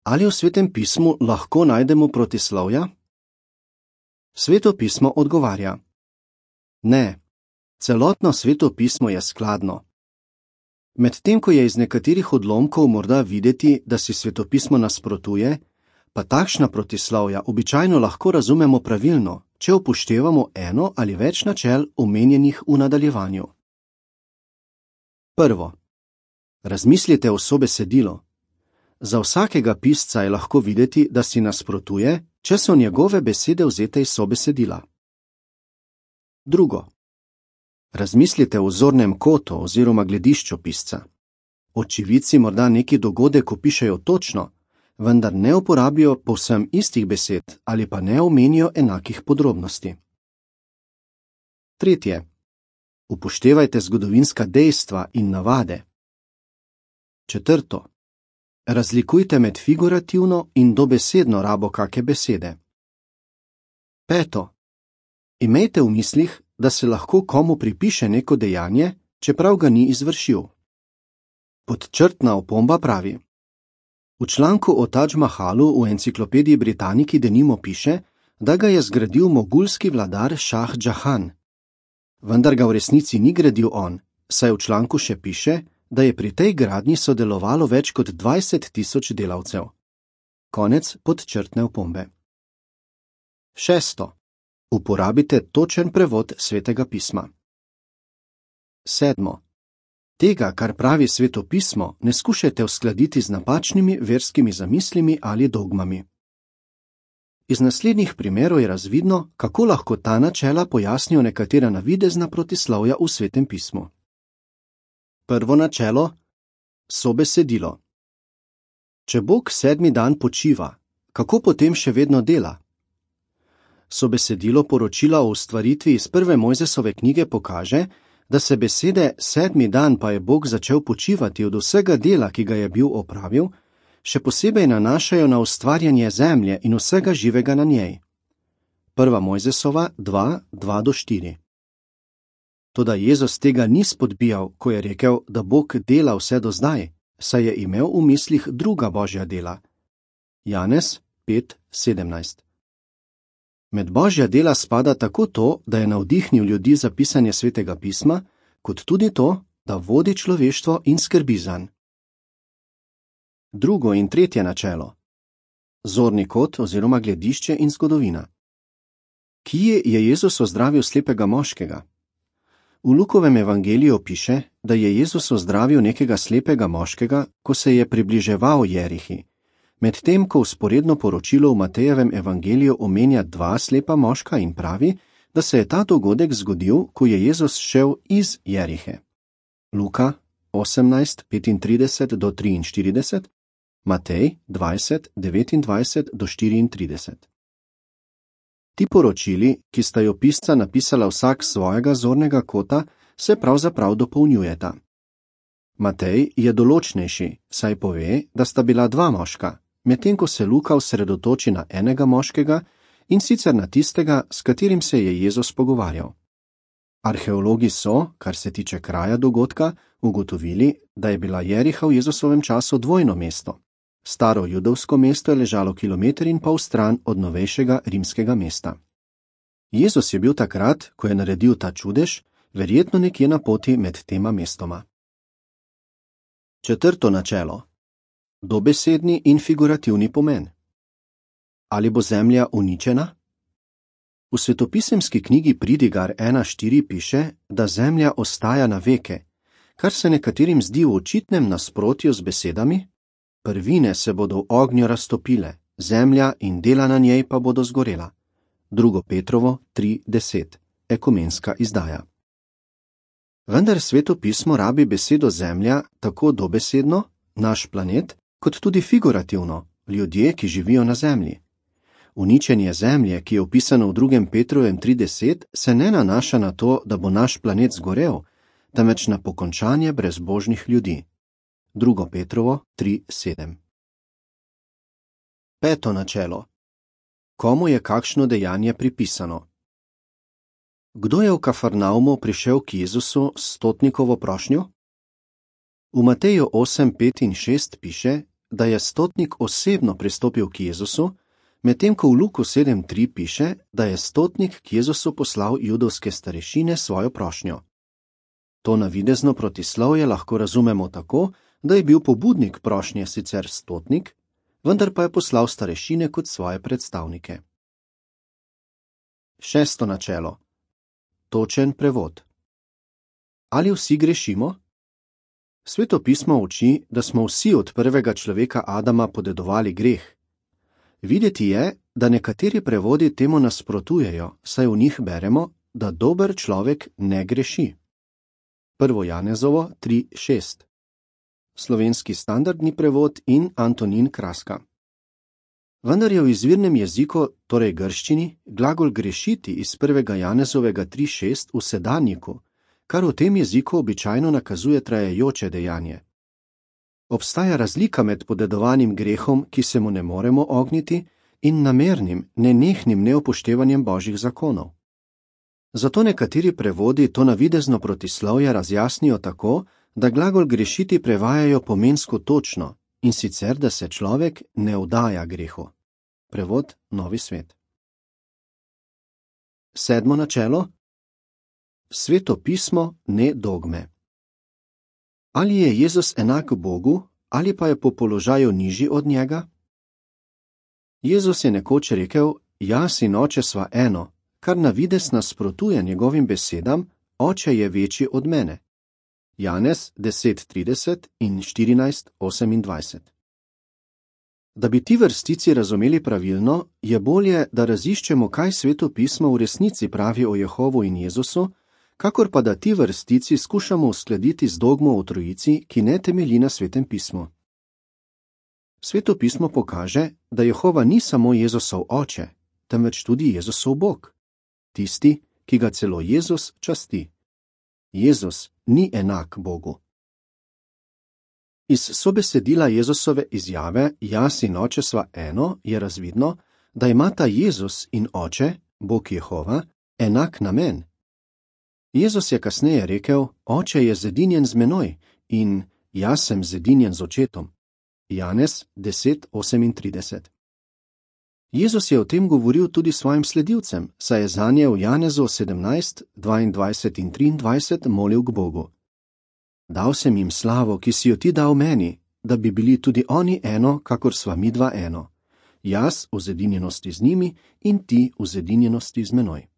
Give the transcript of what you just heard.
Ali v Svetem pismu lahko najdemo protislovja? Sveto pismo odgovarja: ne, celotno Sveto pismo je skladno. Medtem ko je iz nekaterih odlomkov morda videti, da si Sveto pismo nasprotuje, pa takšna protislovja običajno lahko razumemo pravilno, če upoštevamo eno ali več načel omenjenih v nadaljevanju. Prvo. Razmislite o sobesedilu. Za vsakega pisca je lahko videti, da si nasprotuje, če so njegove besede vzete iz sobesedila. Drugo. Razmislite o zornem kotu oziroma gledišču pisca. Očividci morda neki dogodek opišejo točno, vendar ne uporabijo povsem istih besed ali pa ne omenijo enakih podrobnosti. Tretje. Upoštevajte zgodovinska dejstva in navade. Četrto. Razlikujte med figurativno in dobesedno rabo kake besede. Peto. Imejte v mislih, da se lahko komu pripiše neko dejanje, čeprav ga ni izvršil. Podčrtna opomba pravi: v članku o Tadž Mahalu v enciklopediji Britannici denimo piše, da ga je zgradil mogulski vladar Šah Džahan. Vendar ga v resnici ni gradil on, saj v članku še piše, da je pri tej gradnji sodelovalo več kot 20.000 delavcev. Konec podčrtne opombe. Šesto. Uporabite točen prevod Svetega pisma. Sedmo. Tega, kar pravi Sveto pismo, ne skušajte uskladiti z napačnimi verskimi zamislimi ali dogmami. Iz naslednjih primerov je razvidno, kako lahko ta načela pojasnijo nekatera navidezna protislovja v Svetem pismu. Prvo načelo. Sobesedilo. Če Bog 7. dan počiva, kako potem še vedno dela? Sobesedilo poročila o ustvaritvi iz 1. Mojzesove knjige pokaže, da se besede 7. dan pa je Bog začel počivati od vsega dela, ki ga je bil opravil, še posebej nanašajo na ustvarjanje zemlje in vsega živega na njej. 1. Mojzesova 2:2-4. Toda Jezus tega ni spodbijal, ko je rekel, da Bog dela vse do zdaj, saj je imel v mislih druga božja dela. Janez 5:17. Med božja dela spada tako to, da je navdihnil ljudi za pisanje Svetega pisma, kot tudi to, da vodi človeštvo in skrbi zanj. Drugo in tretje načelo. Zorni kot oziroma gledišče in zgodovina. Kje je Jezus ozdravil slepega moškega? V Lukovem evangeliju piše, da je Jezus ozdravil nekega slepega moškega, ko se je približeval Jerihi, medtem ko vzporedno poročilo v Matejevem evangeliju omenja 2 slepa moška in pravi, da se je ta dogodek zgodil, ko je Jezus šel iz Jerihe. Luka 18:35-43, Matej 20:29-34. Ti poročili, ki sta jo pisca napisala vsak svojega zornega kota, se pravzaprav dopolnjujeta. Matej je določnejši, saj pove, da sta bila 2 moška, medtem ko se Luka osredotoči na enega moškega in sicer na tistega, s katerim se je Jezus pogovarjal. Arheologi so, kar se tiče kraja dogodka, ugotovili, da je bila Jeriha v Jezusovem času dvojno mesto. Staro judovsko mesto je ležalo 1,5 km stran od novejšega rimskega mesta. Jezus je bil takrat, ko je naredil ta čudež, verjetno nekje na poti med tema mestoma. Četrto načelo. Dobesedni in figurativni pomen. Ali bo zemlja uničena? V svetopisemski knjigi Pridigar 1:4 piše, da zemlja ostaja na veke, kar se nekaterim zdi v očitnem nasprotju z besedami: prvine se bodo v ognju raztopile, zemlja in dela na njej pa bodo zgorela. 2. Petrovo 3:10, ekumenska izdaja. Vendar Sveto pismo rabi besedo zemlja tako dobesedno, naš planet, kot tudi figurativno, ljudje, ki živijo na zemlji. Uničenje zemlje, ki je opisano v 2. Petrovem 3:10, se ne nanaša na to, da bo naš planet zgorel, temveč na pokončanje brezbožnih ljudi. 2. Petrovo 3:7. Peto načelo. Komu je kakšno dejanje pripisano? Kdo je v Kafarnaumu prišel k Jezusu s stotnikovo prošnjo? V Mateju 8:5 in 6 piše, da je stotnik osebno pristopil k Jezusu, medtem ko v Luku 7:3 piše, da je stotnik k Jezusu poslal judovske starešine svojo prošnjo. To navidezno protislovje lahko razumemo tako, da je bil pobudnik prošnje sicer stotnik, vendar pa je poslal starešine kot svoje predstavnike. 6. načelo. Točen prevod. Ali vsi grešimo? Sveto pismo uči, da smo vsi od prvega človeka Adama podedovali greh. Videti je, da nekateri prevodi temu nasprotujejo, saj v njih beremo, da dober človek ne greši. 1. Janezovo 3:6. Slovenski standardni prevod in Antonin Kraska. Vendar je v izvirnem jeziku, torej grščini, glagol grešiti iz 1. Janezovega 3:6 v sedanjiku, kar v tem jeziku običajno nakazuje trajajoče dejanje. Obstaja razlika med podedovanim grehom, ki se mu ne moremo ogniti, in namernim, nenehnim neupoštevanjem Božjih zakonov. Zato nekateri prevodi to navidezno protislovje razjasnijo tako, da glagol grešiti prevajajo pomensko točno, in sicer, da se človek ne vdaja grehu. Prevod Novi svet. 7. načelo. Sveto pismo, ne dogme. Ali je Jezus enak Bogu, ali pa je po položaju nižji od njega? Jezus je nekoč rekel, jaz in Oče sva eno, kar navidez nasprotuje njegovim besedam, Oče je večji od mene. Janez 10:30 in 14:28. Da bi ti vrstici razumeli pravilno, je bolje, da raziščemo, kaj Sveto pismo v resnici pravi o Jehovu in Jezusu, kakor pa da ti vrstici skušamo uskladiti z dogmo o Trojici, ki ne temelji na Svetem pismu. Sveto pismo pokaže, da Jehova ni samo Jezusov oče, temveč tudi Jezusov Bog, tisti, ki ga celo Jezus časti. Jezus ni enak Bogu. Iz sobesedila Jezusove izjave, jaz in Oče sva eno, je razvidno, da imata Jezus in Oče, Bog Jehova, enak namen. Jezus je kasneje rekel, Oče je zedinjen z menoj in jaz sem zedinjen z Očetom. Janez 10:38. Jezus je o tem govoril tudi svojim sledilcem, saj je zanje v Janezu 17:22 in 23 molil k Bogu. Dal sem jim slavo, ki si jo ti dal meni, da bi bili tudi oni eno, kakor sva midva eno. Jaz v zedinjenosti z njimi in ti v zedinjenosti z menoj.